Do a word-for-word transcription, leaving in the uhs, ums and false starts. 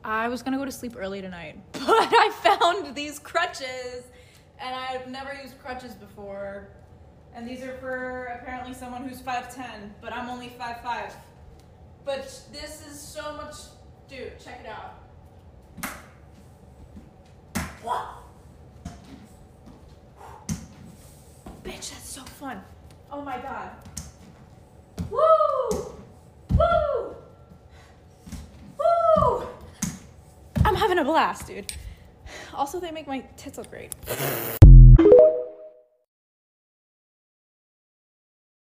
I was gonna go to sleep early tonight, but I found these crutches, and I've never used crutches before. And these are for apparently someone who's five ten, but I'm only five five. But this is so much, dude, check it out. What? Bitch, that's so fun. Oh my God. Woo! Woo! Woo! I'm having a blast, dude. Also, they make my tits look great.